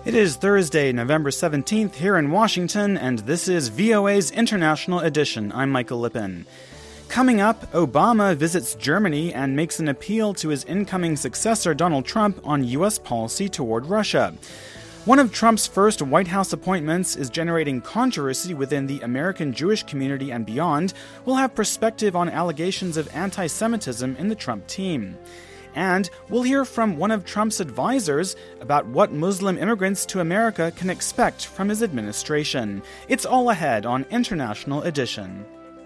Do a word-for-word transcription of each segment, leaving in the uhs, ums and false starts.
It is Thursday, November seventeenth here in Washington, and this is V O A's International Edition. I'm Michael Lippin. Coming up, Obama visits Germany and makes an appeal to his incoming successor, Donald Trump, on U S policy toward Russia. One of Trump's first White House appointments is generating controversy within the American Jewish community and beyond. We'll have perspective on allegations of anti-Semitism in the Trump team. And we'll hear from one of Trump's advisors about what Muslim immigrants to America can expect from his administration. It's all ahead on International Edition.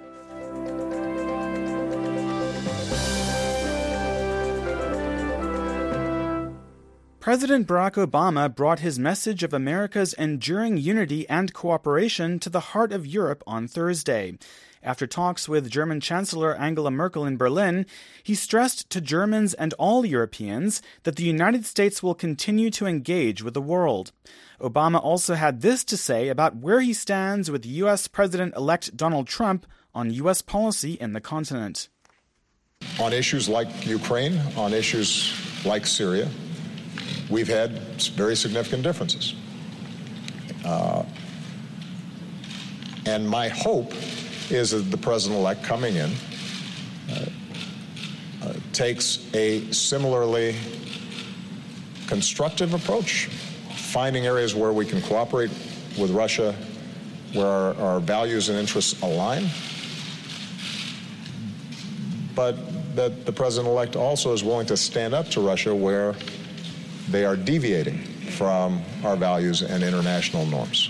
President Barack Obama brought his message of America's enduring unity and cooperation to the heart of Europe on Thursday. After talks with German Chancellor Angela Merkel in Berlin, he stressed to Germans and all Europeans that the United States will continue to engage with the world. Obama also had this to say about where he stands with U S President-elect Donald Trump on U S policy in the continent. On issues like Ukraine, on issues like Syria, we've had very significant differences. Uh, and my hope is that the president-elect coming in uh, uh, takes a similarly constructive approach, finding areas where we can cooperate with Russia, where our, our values and interests align, but that the president-elect also is willing to stand up to Russia where they are deviating from our values and international norms.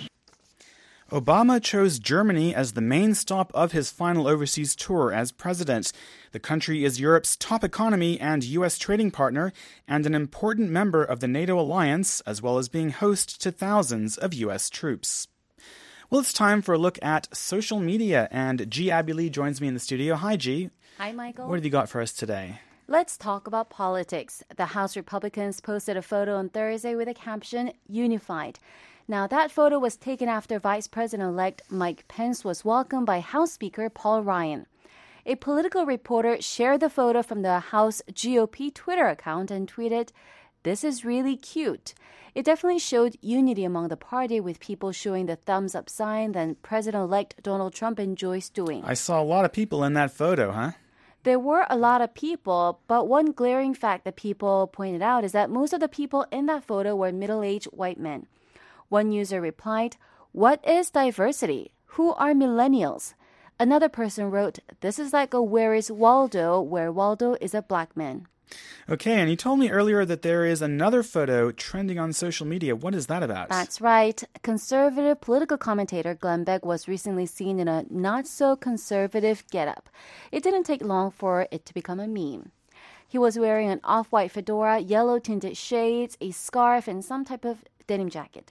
Obama chose Germany as the main stop of his final overseas tour as president. The country is Europe's top economy and U S trading partner, and an important member of the NATO alliance, as well as being host to thousands of U S troops. Well, it's time for a look at social media, and G. Abby Lee joins me in the studio. Hi, G. Hi, Michael. What have you got for us today? Let's talk about politics. The House Republicans posted a photo on Thursday with a caption, Unified. Now, that photo was taken after Vice President-elect Mike Pence was welcomed by House Speaker Paul Ryan. A political reporter shared the photo from the House G O P Twitter account and tweeted, "This is really cute." It definitely showed unity among the party, with people showing the thumbs up sign that President-elect Donald Trump enjoys doing. I saw a lot of people in that photo, huh? There were a lot of people, but one glaring fact that people pointed out is that most of the people in that photo were middle-aged white men. One user replied, "What is diversity? Who are millennials?" Another person wrote, "This is like a Where is Waldo, where Waldo is a black man." Okay, and you told me earlier that there is another photo trending on social media. What is that about? That's right. Conservative political commentator Glenn Beck was recently seen in a not-so-conservative getup. It didn't take long for it to become a meme. He was wearing an off-white fedora, yellow-tinted shades, a scarf, and some type of denim jacket.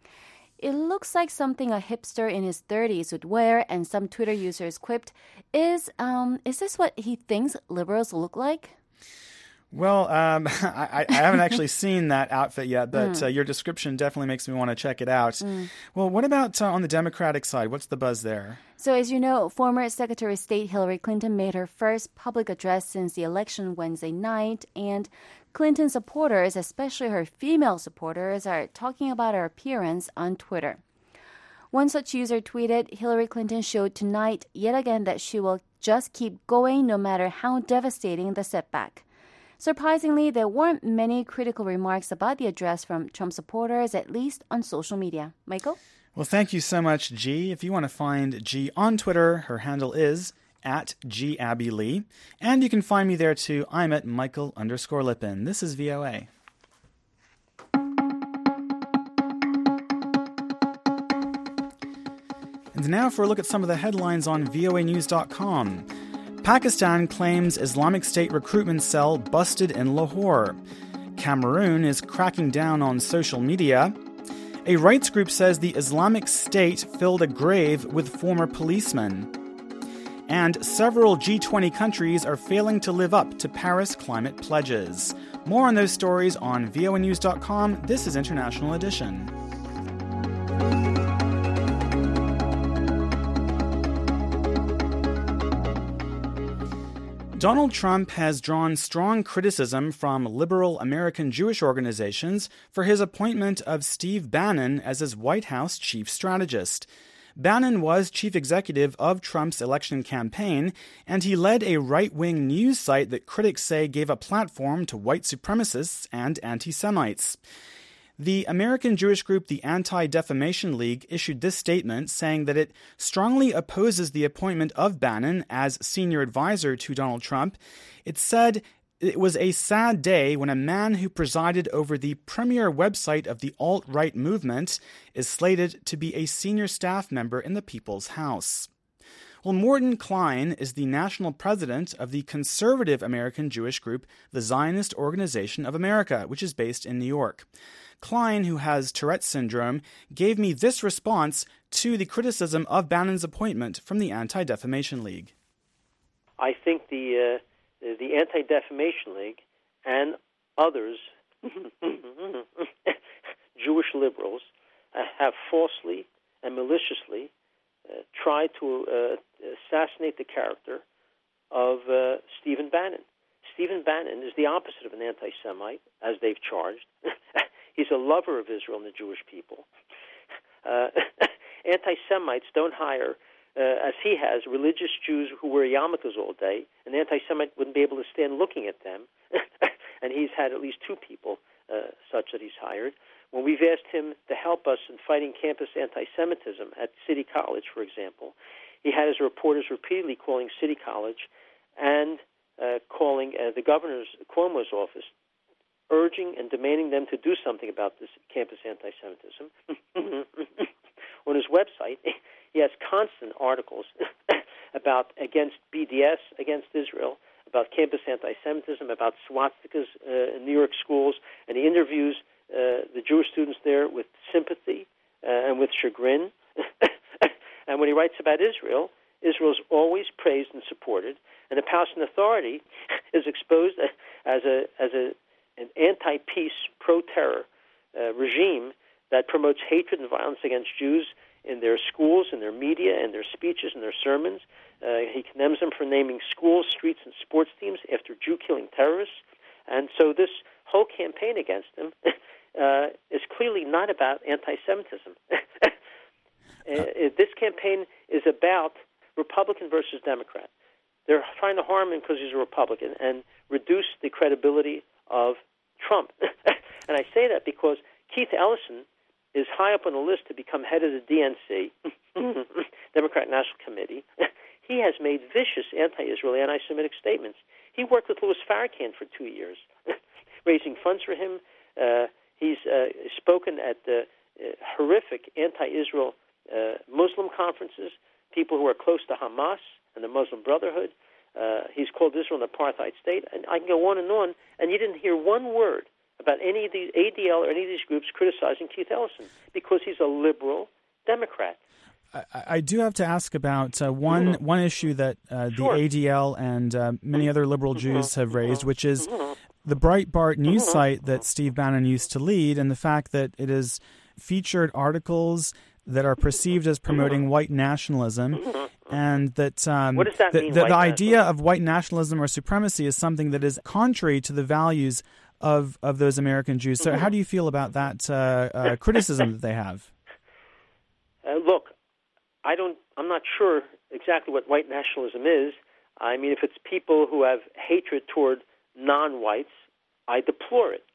It looks like something a hipster in his thirties would wear, and some Twitter users quipped, Is um is this what he thinks liberals look like? Well, um, I, I haven't actually seen that outfit yet, but mm. uh, your description definitely makes me want to check it out. Mm. Well, what about uh, on the Democratic side? What's the buzz there? So as you know, former Secretary of State Hillary Clinton made her first public address since the election Wednesday night, and Clinton supporters, especially her female supporters, are talking about her appearance on Twitter. One such user tweeted, "Hillary Clinton showed tonight yet again that she will just keep going no matter how devastating the setback." Surprisingly, there weren't many critical remarks about the address from Trump supporters, at least on social media. Michael? Well, thank you so much, G. If you want to find G on Twitter, her handle is at G Abby Lee. And you can find me there too. I'm at Michael underscore Lippin. This is V O A. And now for a look at some of the headlines on V O A news dot com. Pakistan claims Islamic State recruitment cell busted in Lahore. Cameroon is cracking down on social media. A rights group says the Islamic State filled a grave with former policemen. And several G twenty countries are failing to live up to Paris climate pledges. More on those stories on V O A news dot com. This is International Edition. Donald Trump has drawn strong criticism from liberal American Jewish organizations for his appointment of Steve Bannon as his White House chief strategist. Bannon was chief executive of Trump's election campaign, and he led a right-wing news site that critics say gave a platform to white supremacists and anti-Semites. The American Jewish group, the Anti-Defamation League, issued this statement saying that it strongly opposes the appointment of Bannon as senior advisor to Donald Trump. It said it was a sad day when a man who presided over the premier website of the alt-right movement is slated to be a senior staff member in the People's House. Well, Morton Klein is the national president of the conservative American Jewish group, the Zionist Organization of America, which is based in New York. Klein, who has Tourette's syndrome, gave me this response to the criticism of Bannon's appointment from the Anti-Defamation League. I think the uh, the Anti-Defamation League and others, Jewish liberals, uh, have falsely and maliciously uh, tried to uh, assassinate the character of uh, Stephen Bannon. Stephen Bannon is the opposite of an anti-Semite, as they've charged. He's a lover of Israel and the Jewish people. Uh, anti-Semites don't hire, uh, as he has, religious Jews who wear yarmulkes all day. An anti-Semite wouldn't be able to stand looking at them. And he's had at least two people uh, such that he's hired. When we've asked him to help us in fighting campus anti-Semitism at City College, for example, he had his reporters repeatedly calling City College and uh, calling uh, the governor's, Cuomo's office, urging and demanding them to do something about this campus anti-Semitism. On his website, he has constant articles about against B D S, against Israel, about campus anti-Semitism, about swastikas uh, in New York schools, and he interviews uh, the Jewish students there with sympathy uh, and with chagrin. And when he writes about Israel, Israel is always praised and supported, and the Palestinian Authority is exposed as a as a an anti-peace, pro-terror uh, regime that promotes hatred and violence against Jews in their schools, in their media, in their speeches, in their sermons. Uh, he condemns them for naming schools, streets, and sports teams after Jew-killing terrorists. And so this whole campaign against him uh, is clearly not about anti-Semitism. uh, this campaign is about Republican versus Democrat. They're trying to harm him because he's a Republican and reduce the credibility of Trump. And I say that because Keith Ellison is high up on the list to become head of the D N C, Democratic National Committee. He has made vicious anti-Israel, anti-Semitic statements. He worked with Louis Farrakhan for two years, raising funds for him. Uh, he's uh, spoken at the uh, horrific anti-Israel uh, Muslim conferences, people who are close to Hamas and the Muslim Brotherhood. Uh, he's called Israel an apartheid state, and I can go on and on, and you didn't hear one word about any of these A D L or any of these groups criticizing Keith Ellison because he's a liberal Democrat. I, I do have to ask about uh, one mm-hmm. one issue that uh, sure. the A D L and uh, many other liberal Jews have raised, which is the Breitbart news site that Steve Bannon used to lead, and the fact that it has featured articles that are perceived as promoting white nationalism. And that, um, what does that the, mean, the, white the idea of white nationalism or supremacy is something that is contrary to the values of, of those American Jews. So how do you feel about that uh, uh, criticism that they have? Uh, look, I don't, I'm not sure exactly what white nationalism is. I mean, if it's people who have hatred toward non-whites, I deplore it.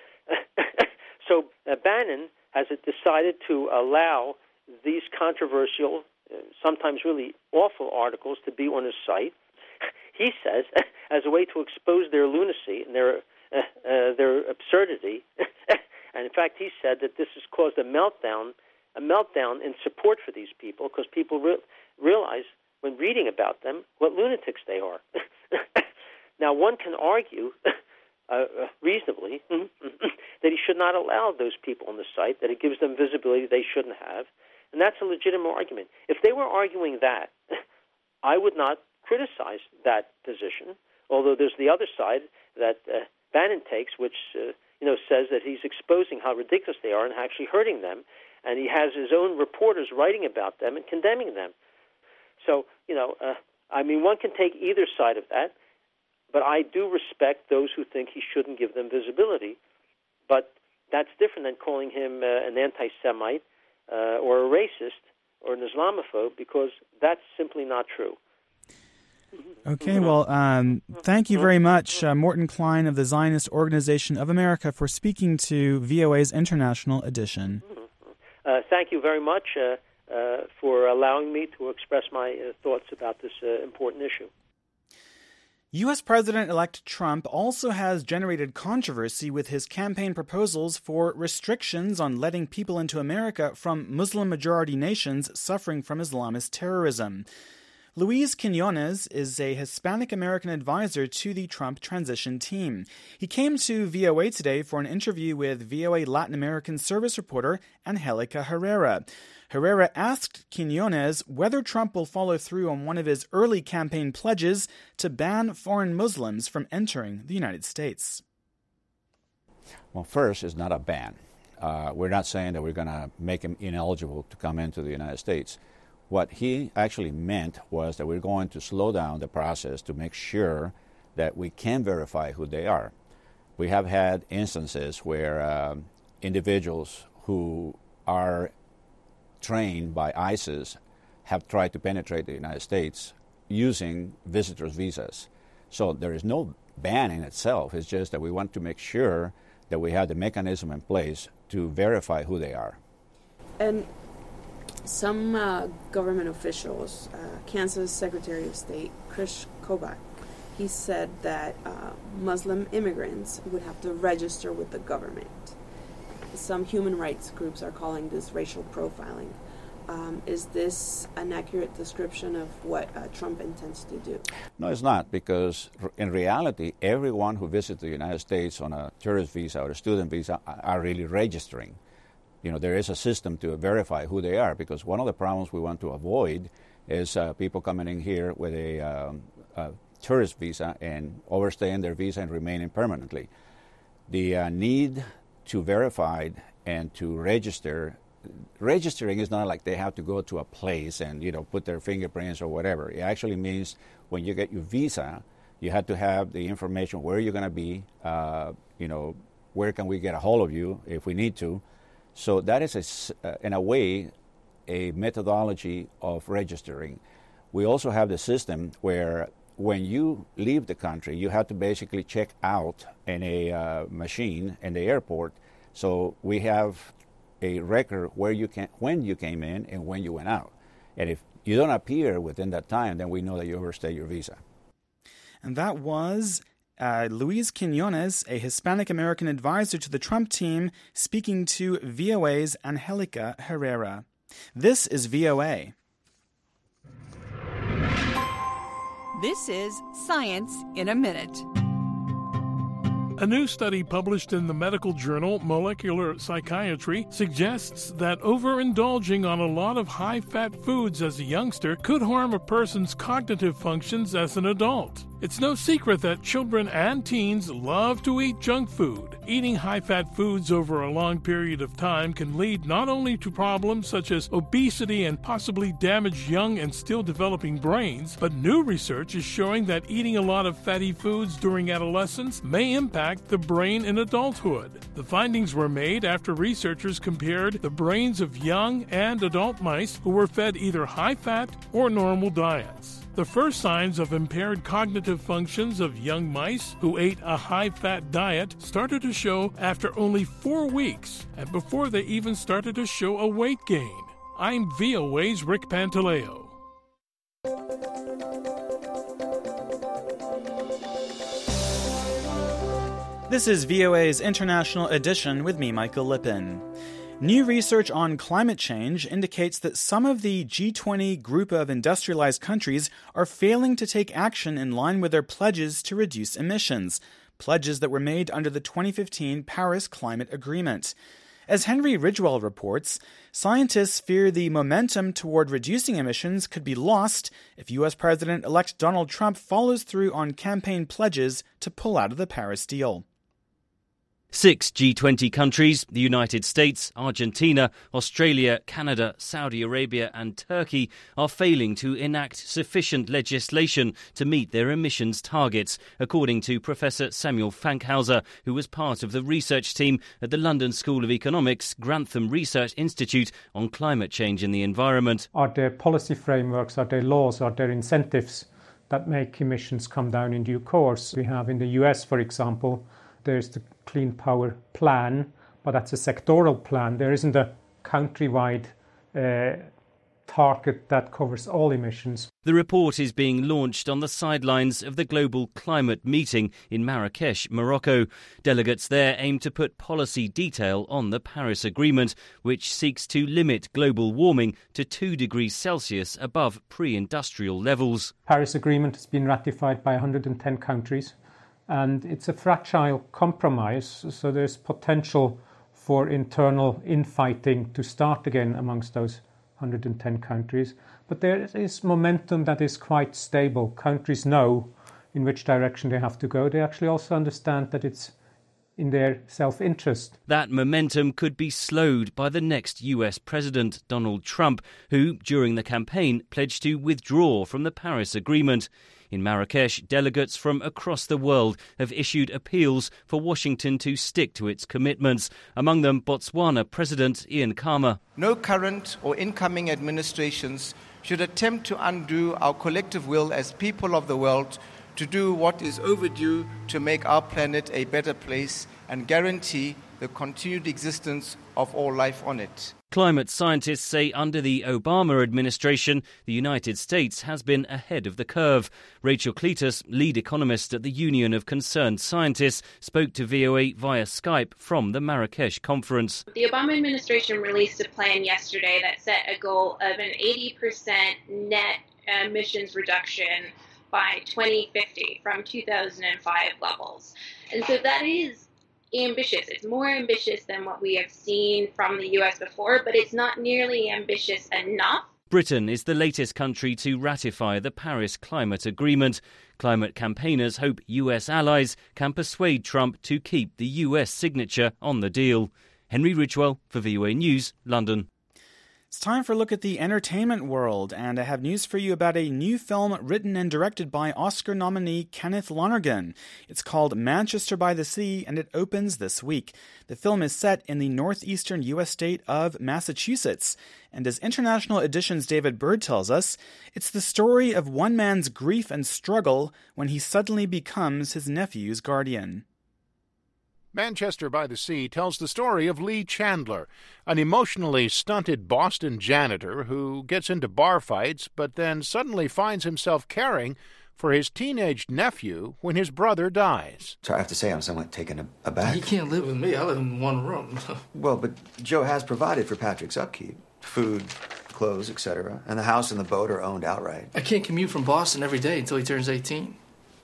So uh, Bannon has decided to allow these controversial, uh, sometimes really awful articles to be on his site. He says, as a way to expose their lunacy and their uh, uh, their absurdity. And in fact, he said that this has caused a meltdown, a meltdown in support for these people because people re- realize when reading about them what lunatics they are. Now, one can argue uh, reasonably that he should not allow those people on the site, that it gives them visibility they shouldn't have, and that's a legitimate argument. If they were arguing that, I would not criticize that position, although there's the other side that uh, Bannon takes, which uh, you know says that he's exposing how ridiculous they are and actually hurting them, and he has his own reporters writing about them and condemning them. So, you know, uh, I mean, one can take either side of that. But I do respect those who think he shouldn't give them visibility. But that's different than calling him uh, an anti-Semite uh, or a racist or an Islamophobe, because that's simply not true. Okay, well, um, thank you very much, uh, Morton Klein of the Zionist Organization of America, for speaking to V O A's International Edition. Uh, thank you very much uh, uh, for allowing me to express my uh, thoughts about this uh, important issue. U S. President-elect Trump also has generated controversy with his campaign proposals for restrictions on letting people into America from Muslim-majority nations suffering from Islamist terrorism. Luis Quinones is a Hispanic-American advisor to the Trump transition team. He came to V O A today for an interview with V O A Latin American service reporter Angelica Herrera. Herrera asked Quinones whether Trump will follow through on one of his early campaign pledges to ban foreign Muslims from entering the United States. Well, first, it's not a ban. Uh, we're not saying that we're going to make him ineligible to come into the United States. What he actually meant was that we're going to slow down the process to make sure that we can verify who they are. We have had instances where uh, individuals who are trained by ISIS have tried to penetrate the United States using visitors' visas. So there is no ban in itself. It's just that we want to make sure that we have the mechanism in place to verify who they are. And some uh, government officials, uh, Kansas Secretary of State Chris Kobach, he said that uh, Muslim immigrants would have to register with the government. Some human rights groups are calling this racial profiling. Um, is this an accurate description of what uh, Trump intends to do? No, it's not, because r- in reality, everyone who visits the United States on a tourist visa or a student visa are really registering. You know, there is a system to verify who they are, because one of the problems we want to avoid is uh, people coming in here with a, um, a tourist visa and overstaying their visa and remaining permanently. The uh, need to verify and to register, registering is not like they have to go to a place and, you know, put their fingerprints or whatever. It actually means when you get your visa, you have to have the information where you're going to be, uh, you know, where can we get a hold of you if we need to. So that is, a, uh, in a way, a methodology of registering. We also have the system where when you leave the country, you have to basically check out in a uh, machine in the airport. So we have a record where you can, when you came in and when you went out. And if you don't appear within that time, then we know that you overstayed your visa. And that was uh, Luis Quinones, a Hispanic-American advisor to the Trump team, speaking to V O A's Angelica Herrera. This is V O A. This is Science in a Minute. A new study published in the medical journal Molecular Psychiatry suggests that overindulging on a lot of high-fat foods as a youngster could harm a person's cognitive functions as an adult. It's no secret that children and teens love to eat junk food. Eating high-fat foods over a long period of time can lead not only to problems such as obesity and possibly damage young and still developing brains, but new research is showing that eating a lot of fatty foods during adolescence may impact the brain in adulthood. The findings were made after researchers compared the brains of young and adult mice who were fed either high-fat or normal diets. The first signs of impaired cognitive functions of young mice who ate a high-fat diet started to show after only four weeks and before they even started to show a weight gain. I'm V O A's Rick Pantaleo. This is V O A's International Edition with me, Michael Lippin. New research on climate change indicates that some of the G twenty group of industrialized countries are failing to take action in line with their pledges to reduce emissions, pledges that were made under the twenty fifteen Paris Climate Agreement. As Henry Ridgewell reports, scientists fear the momentum toward reducing emissions could be lost if U S. President-elect Donald Trump follows through on campaign pledges to pull out of the Paris deal. Six G twenty countries, the United States, Argentina, Australia, Canada, Saudi Arabia and Turkey, are failing to enact sufficient legislation to meet their emissions targets, according to Professor Samuel Fankhauser, who was part of the research team at the London School of Economics Grantham Research Institute on climate change and the environment. Are there policy frameworks, are there laws, are there incentives that make emissions come down in due course? We have in the U S, for example, there's the Clean Power Plan, but that's a sectoral plan. There isn't a countrywide uh, target that covers all emissions. The report is being launched on the sidelines of the Global Climate Meeting in Marrakesh, Morocco. Delegates there aim to put policy detail on the Paris Agreement, which seeks to limit global warming to two degrees Celsius above pre-industrial levels. Paris Agreement has been ratified by one hundred ten countries. And it's a fragile compromise, so there's potential for internal infighting to start again amongst those one hundred ten countries. But there is momentum that is quite stable. Countries know in which direction they have to go. They actually also understand that it's in their self-interest. That momentum could be slowed by the next U S President, Donald Trump, who, during the campaign, pledged to withdraw from the Paris Agreement. In Marrakesh, delegates from across the world have issued appeals for Washington to stick to its commitments, among them Botswana President Ian Khama. No current or incoming administrations should attempt to undo our collective will as people of the world to do what is overdue to make our planet a better place and guarantee the continued existence of all life on it. Climate scientists say under the Obama administration, the United States has been ahead of the curve. Rachel Cletus, lead economist at the Union of Concerned Scientists, spoke to V O A via Skype from the Marrakesh conference. The Obama administration released a plan yesterday that set a goal of an eighty percent net emissions reduction by twenty fifty from two thousand five levels. And so that is ambitious. It's more ambitious than what we have seen from the U S before, but it's not nearly ambitious enough. Britain is the latest country to ratify the Paris Climate Agreement. Climate campaigners hope U S allies can persuade Trump to keep the U S signature on the deal. Henry Ridgwell for V O A News, London. It's time for a look at the entertainment world, and I have news for you about a new film written and directed by Oscar nominee Kenneth Lonergan. It's called Manchester by the Sea, and it opens this week. The film is set in the northeastern U S state of Massachusetts, and as International Edition's David Bird tells us, it's the story of one man's grief and struggle when he suddenly becomes his nephew's guardian. Manchester by the Sea tells the story of Lee Chandler, an emotionally stunted Boston janitor who gets into bar fights but then suddenly finds himself caring for his teenage nephew when his brother dies. So I have to say I'm somewhat taken aback. He can't live with me. I live in one room. Well, but Joe has provided for Patrick's upkeep. Food, clothes, et cetera. And the house and the boat are owned outright. I can't commute from Boston every day until he turns eighteen.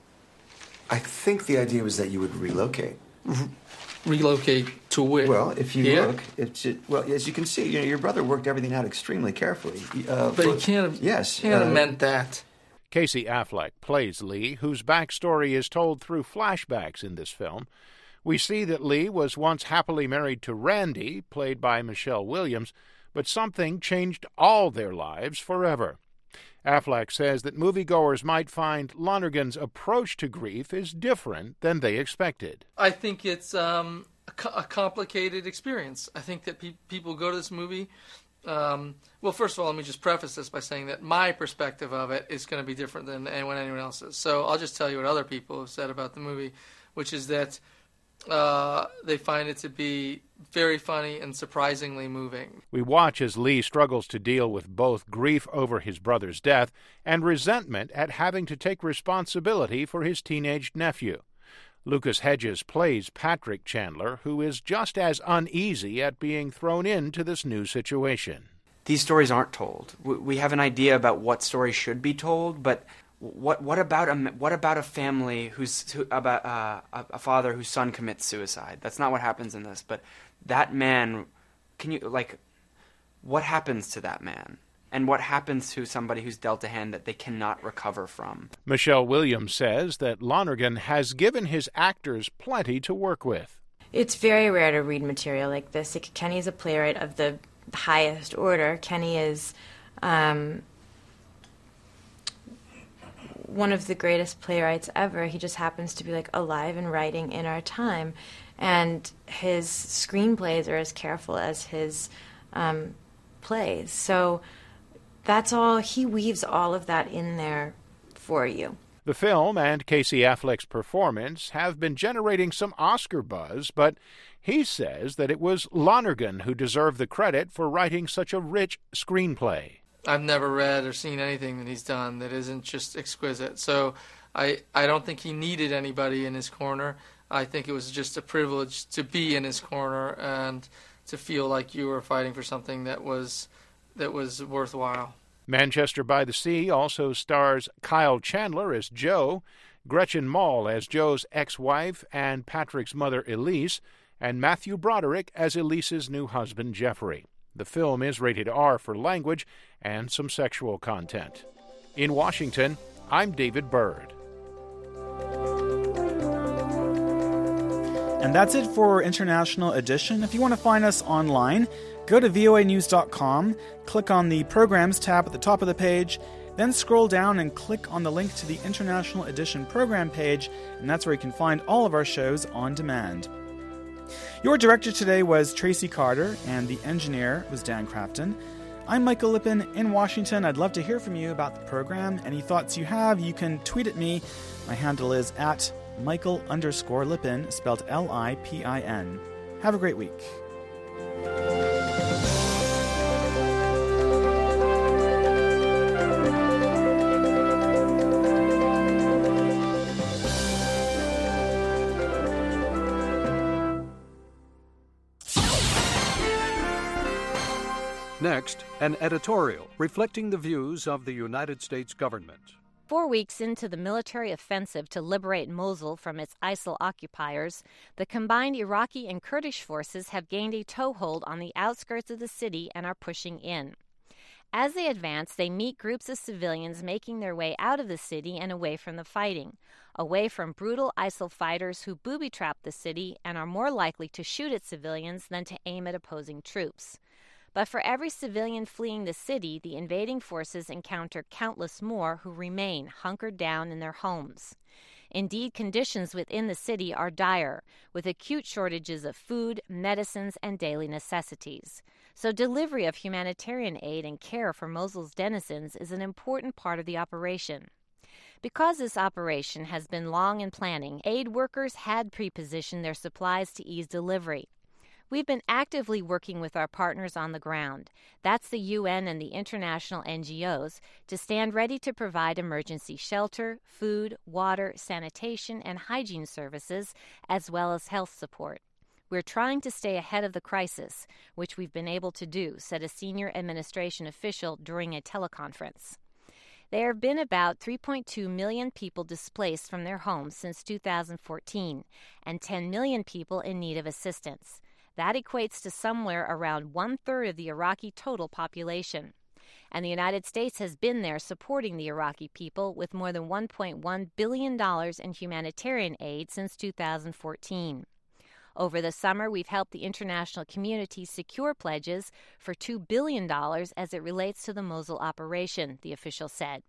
I think the idea was that you would relocate. R- relocate to where? Well, if you Here? look, it's it, well, as you can see, you know, your brother worked everything out extremely carefully. Uh, but for, he can't have, yes, can't have uh, meant that. Casey Affleck plays Lee, whose backstory is told through flashbacks in this film. We see that Lee was once happily married to Randy, played by Michelle Williams, but something changed all their lives forever. Affleck says that moviegoers might find Lonergan's approach to grief is different than they expected. I think it's um, a, co- a complicated experience. I think that pe- people go to this movie. Um, well, first of all, let me just preface this by saying that my perspective of it is going to be different than anyone, anyone else's. So I'll just tell you what other people have said about the movie, which is that uh, they find it to be very funny and surprisingly moving. We watch as Lee struggles to deal with both grief over his brother's death and resentment at having to take responsibility for his teenage nephew. Lucas Hedges plays Patrick Chandler, who is just as uneasy at being thrown into this new situation. These stories aren't told. We have an idea about what stories should be told, but what what about a what about a family who's who, about uh, a father whose son commits suicide? That's not what happens in this. But that man, can you like, what happens to that man? And what happens to somebody who's dealt a hand that they cannot recover from? Michelle Williams says that Lonergan has given his actors plenty to work with. It's very rare to read material like this. Kenny is a playwright of the highest order. Kenny is um, one of the greatest playwrights ever. He just happens to be like alive and writing in our time. And his screenplays are as careful as his um, plays. So that's all. He weaves all of that in there for you. The film and Casey Affleck's performance have been generating some Oscar buzz, but he says that it was Lonergan who deserved the credit for writing such a rich screenplay. I've never read or seen anything that he's done that isn't just exquisite. So I, I don't think he needed anybody in his corner. I think it was just a privilege to be in his corner and to feel like you were fighting for something that was that was worthwhile. Manchester by the Sea also stars Kyle Chandler as Joe, Gretchen Mol as Joe's ex-wife and Patrick's mother Elise, and Matthew Broderick as Elise's new husband Jeffrey. The film is rated R for language and some sexual content. In Washington, I'm David Byrd. And that's it for International Edition. If you want to find us online, go to V O A news dot com, click on the Programs tab at the top of the page, then scroll down and click on the link to the International Edition program page, and that's where you can find all of our shows on demand. Your director today was Tracy Carter, and the engineer was Dan Crafton. I'm Michael Lippin in Washington. I'd love to hear from you about the program. Any thoughts you have, you can tweet at me. My handle is at Michael underscore Lippin, spelled L I P I N. Have a great week. Next, an editorial reflecting the views of the United States government. Four weeks into the military offensive to liberate Mosul from its ISIL occupiers, the combined Iraqi and Kurdish forces have gained a toehold on the outskirts of the city and are pushing in. As they advance, they meet groups of civilians making their way out of the city and away from the fighting, away from brutal ISIL fighters who booby-trap the city and are more likely to shoot at civilians than to aim at opposing troops. But for every civilian fleeing the city, the invading forces encounter countless more who remain hunkered down in their homes. Indeed, conditions within the city are dire, with acute shortages of food, medicines, and daily necessities. So delivery of humanitarian aid and care for Mosul's denizens is an important part of the operation. Because this operation has been long in planning, aid workers had pre-positioned their supplies to ease delivery. We've been actively working with our partners on the ground, that's the U N and the international N G Os, to stand ready to provide emergency shelter, food, water, sanitation, and hygiene services, as well as health support. We're trying to stay ahead of the crisis, which we've been able to do, said a senior administration official during a teleconference. There have been about three point two million people displaced from their homes since two thousand fourteen, and ten million people in need of assistance. That equates to somewhere around one-third of the Iraqi total population. And the United States has been there supporting the Iraqi people with more than one point one billion dollars in humanitarian aid since two thousand fourteen. Over the summer, we've helped the international community secure pledges for two billion dollars as it relates to the Mosul operation, the official said.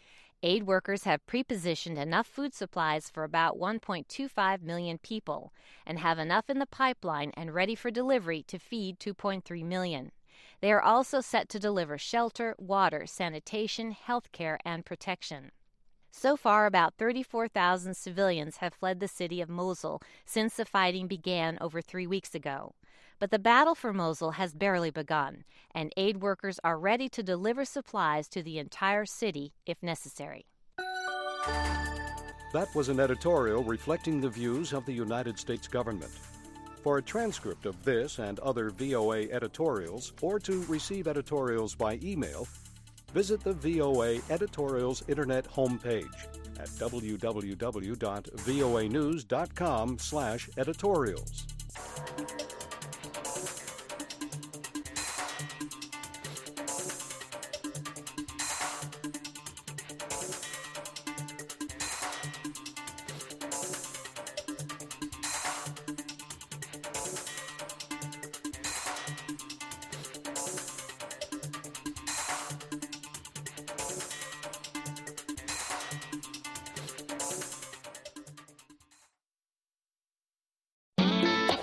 Aid workers have pre-positioned enough food supplies for about one point two five million people and have enough in the pipeline and ready for delivery to feed two point three million. They are also set to deliver shelter, water, sanitation, health care, and protection. So far, about thirty-four thousand civilians have fled the city of Mosul since the fighting began over three weeks ago. But the battle for Mosul has barely begun, and aid workers are ready to deliver supplies to the entire city if necessary. That was an editorial reflecting the views of the United States government. For a transcript of this and other V O A editorials, or to receive editorials by email, visit the V O A Editorials Internet homepage at w w w dot voa news dot com slash editorials.